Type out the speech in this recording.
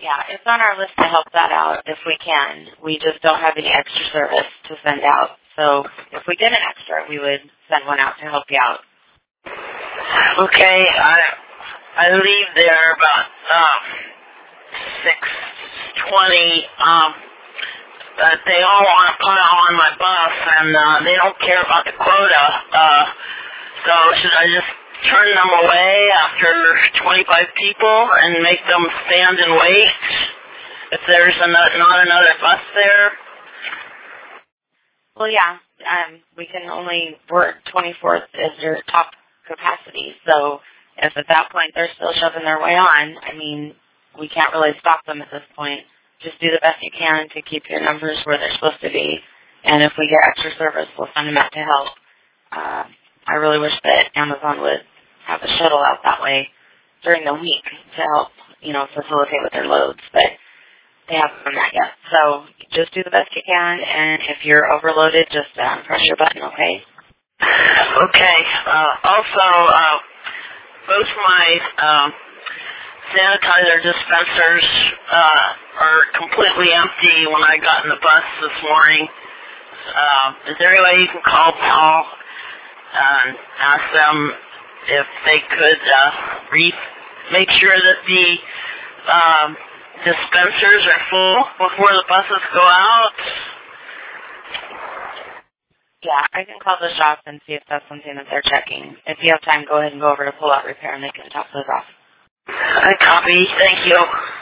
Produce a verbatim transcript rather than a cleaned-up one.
Yeah, it's on our list to help that out if we can. We just don't have any extra service to send out. So if we did an extra, we would send one out to help you out. Okay, I I leave there about um, six twenty. Um, but they all want to pile on my bus, and uh, they don't care about the quota. Uh, so should I just turn them away after twenty-five people and make them stand and wait if there's an, not another bus there? Well, yeah, um, we can only work twenty-fourth as your top capacity. So if at that point they're still shoving their way on, I mean, we can't really stop them at this point. Just do the best you can to keep your numbers where they're supposed to be. And if we get extra service, we'll send them out to help. Uh, I really wish that Amazon would have a shuttle out that way during the week to help, you know, facilitate with their loads, but they haven't done that yet. So just do the best you can, and if you're overloaded, just um, press your button, okay? Okay. Uh, also, uh, both my um, sanitizer dispensers uh, are completely empty when I got in the bus this morning. Uh, is there any way you can call Paul and ask them if they could uh, re- make sure that the um, dispensers are full before the buses go out? Yeah, I can call the shop and see if that's something that they're checking. If you have time, go ahead and go over to Pull Out Repair and they can top those off. I copy. Thank you.